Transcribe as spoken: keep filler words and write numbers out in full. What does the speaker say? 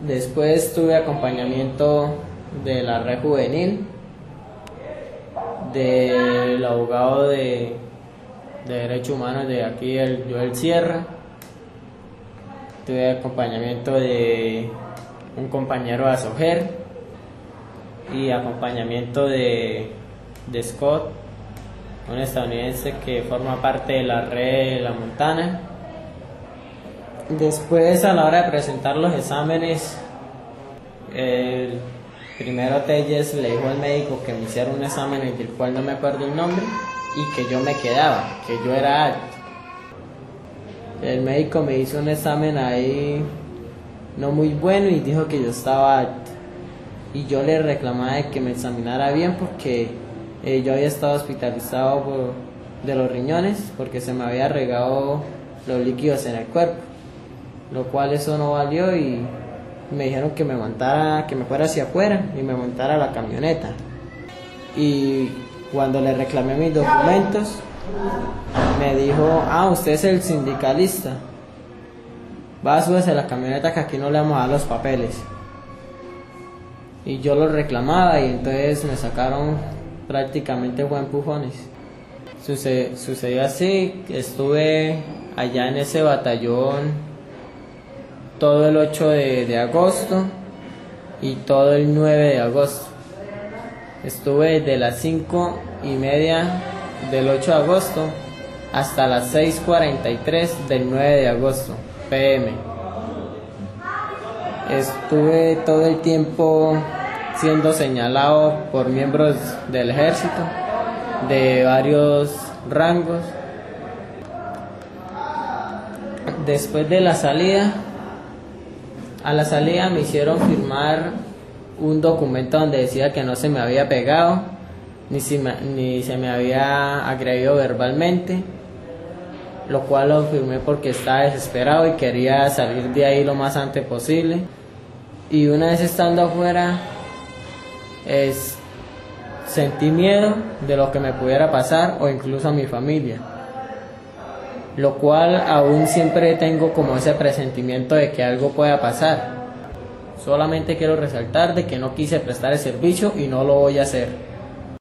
Después tuve acompañamiento de la red juvenil, del abogado de, de Derechos Humanos de aquí, el Joel Sierra. Tuve acompañamiento de un compañero de Asoger y acompañamiento de, de Scott, un estadounidense que forma parte de la red La Montana. Después, a la hora de presentar los exámenes, el primero Telles le dijo al médico que me hiciera un examen del cual no me acuerdo el nombre y que yo me quedaba, que yo era apto. El médico me hizo un examen ahí no muy bueno y dijo que yo estaba apto. Y yo le reclamaba de que me examinara bien porque eh, yo había estado hospitalizado por, de los riñones porque se me había regado los líquidos en el cuerpo, lo cual eso no valió y me dijeron que me montara, que me fuera hacia afuera y me montara a la camioneta. Y cuando le reclamé mis documentos, me dijo: ah, usted es el sindicalista, va, súbese a la camioneta que aquí no le vamos a dar los papeles. Y yo lo reclamaba y entonces me sacaron prácticamente fue empujones. Suce- sucedió así, estuve allá en ese batallón todo el ocho de, de agosto y todo el nueve de agosto. Estuve de las cinco y media del ocho de agosto hasta las seis cuarenta y tres del nueve de agosto, P M. Estuve todo el tiempo siendo señalado por miembros del ejército de varios rangos. Después de la salida, a la salida me hicieron firmar un documento donde decía que no se me había pegado, ni, si me, ni se me había agredido verbalmente, lo cual lo firmé porque estaba desesperado y quería salir de ahí lo más antes posible. Y una vez estando afuera, es, sentí miedo de lo que me pudiera pasar o incluso a mi familia, lo cual aún siempre tengo como ese presentimiento de que algo pueda pasar. Solamente quiero resaltar de que no quise prestar el servicio y no lo voy a hacer.